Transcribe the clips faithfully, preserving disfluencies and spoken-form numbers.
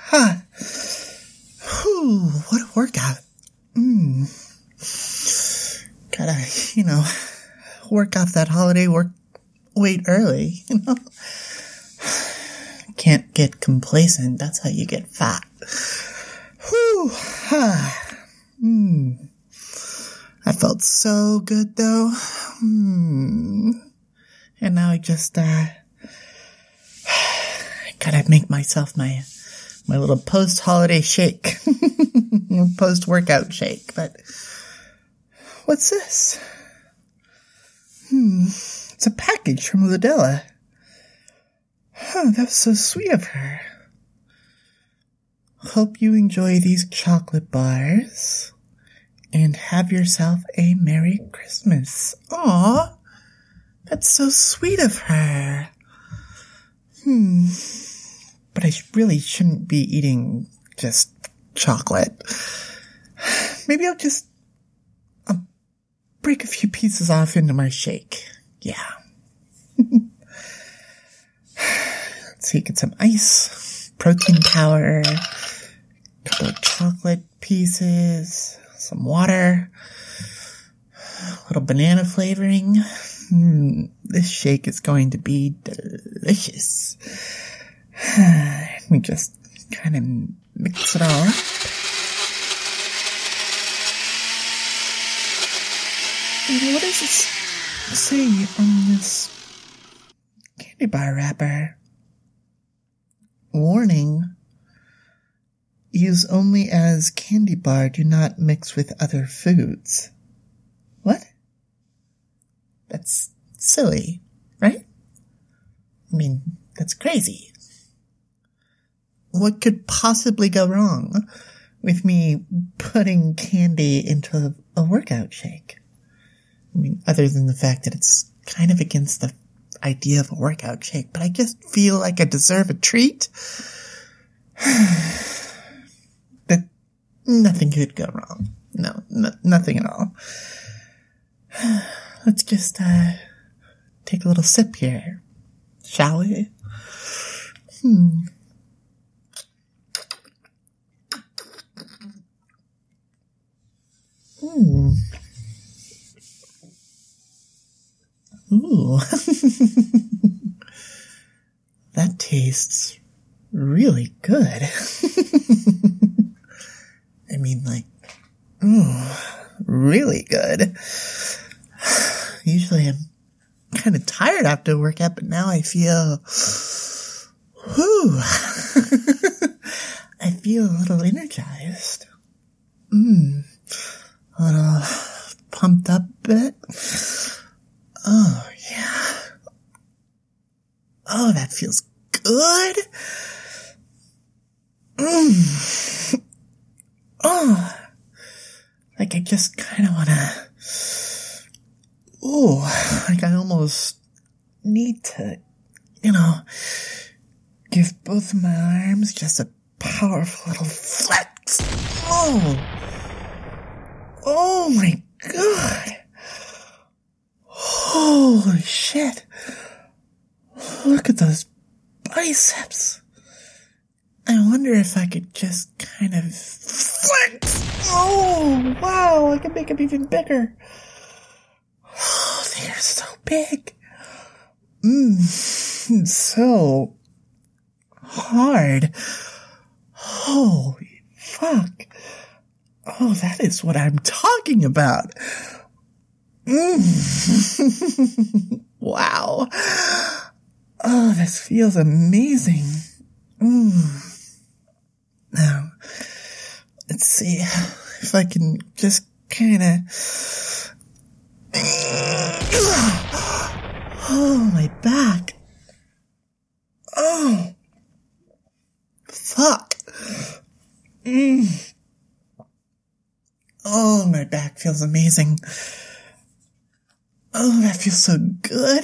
Huh. Whew, what a workout. Mmm. Gotta, you know, work off that holiday work weight early, you know? Can't get complacent. That's how you get fat. Whew. Huh. Mmm. That felt so good, though. Hmm. And now I just, uh, I gotta make myself my, my little post-holiday shake. Post-workout shake. But, what's this? Hmm. It's a package from Ludella. Huh, that was so sweet of her. Hope you enjoy these chocolate bars. And have yourself a Merry Christmas. Aw, that's so sweet of her. Hmm. But I really shouldn't be eating just chocolate. Maybe I'll just I'll break a few pieces off into my shake. Yeah. Let's see, get some ice, protein powder, a couple of chocolate pieces, some water, a little banana flavoring. Mm, this shake is going to be delicious. Let me just kind of mix it all up. And what does this say on this candy bar wrapper? Warning. Use only as candy bar, do not mix with other foods. What? That's silly, right? I mean, that's crazy. What could possibly go wrong with me putting candy into a workout shake? I mean, other than the fact that it's kind of against the idea of a workout shake, but I just feel like I deserve a treat. Nothing could go wrong. No, no, nothing at all. Let's just, uh, take a little sip here. Shall we? Hmm. Hmm. Ooh. That tastes really good. I mean, like, ooh, really good. Usually I'm kind of tired after a workout, but now I feel, whew, I feel a little energized. Mmm, a little pumped up a bit. Oh, yeah. Oh, that feels good. Mmm. Oh, like I just kind of want to, ooh, like I almost need to, you know, give both of my arms just a powerful little flex. Oh, oh my God. Holy shit. Look at those biceps. I wonder if I could just kind of flex. Oh, wow, I can make them even bigger. Oh, they're so big. Mmm, so hard. Holy fuck. Oh, that is what I'm talking about. Mmm. Wow. Oh, this feels amazing. Mmm. Now, let's see if I can just kind of, oh, my back. Oh, fuck. Mm. Oh, my back feels amazing. Oh, that feels so good.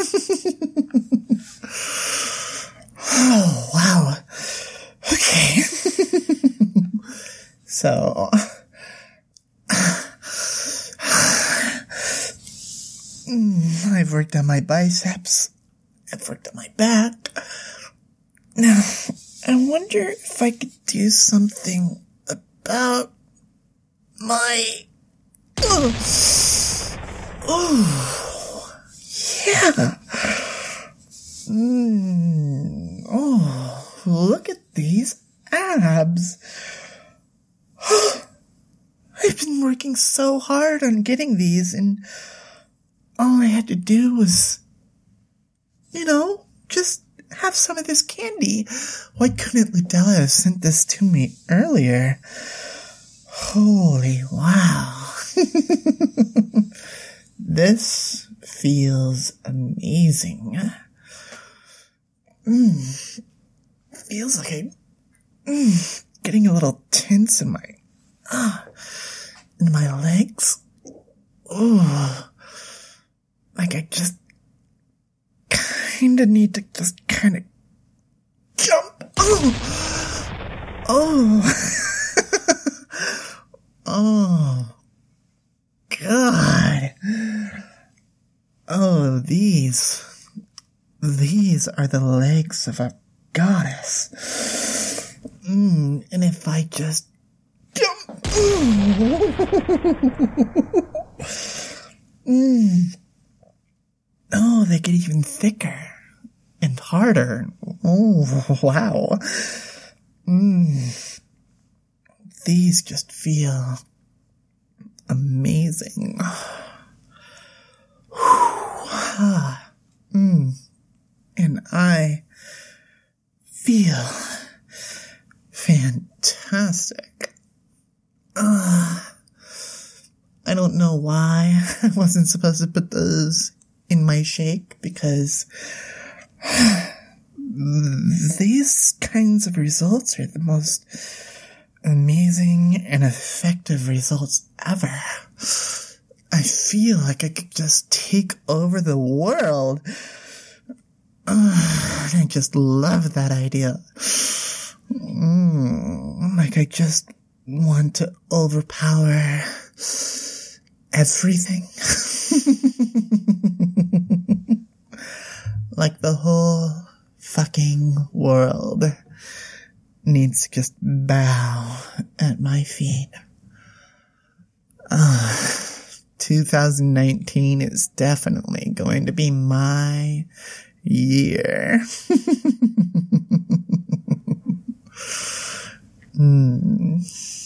Oh, wow. Okay. So, I've worked on my biceps. I've worked on my back. Now, I wonder if I could do something about my... Oh, oh yeah. Mm. Oh, look at these abs. I've been working so hard on getting these, and all I had to do was, you know, just have some of this candy. Why couldn't Ludella have sent this to me earlier? Holy wow. This feels amazing. Mm. Feels like I'm mm, getting a little tense in my, uh, in my legs. Oh, like I just kinda need to just kinda jump. Oh, oh, oh, God. Oh, these, these are the legs of a goddess. Mm, and if I just jump. mm. Oh, they get even thicker and harder. Oh, wow. Mm. These just feel amazing. mm. And I feel fantastic. Uh, I don't know why I wasn't supposed to put those in my shake, because these kinds of results are the most amazing and effective results ever. I feel like I could just take over the world. Uh, I just love that idea. Mm, like I just want to overpower everything. Like the whole fucking world needs to just bow at my feet. Uh, twenty nineteen is definitely going to be my year. mm.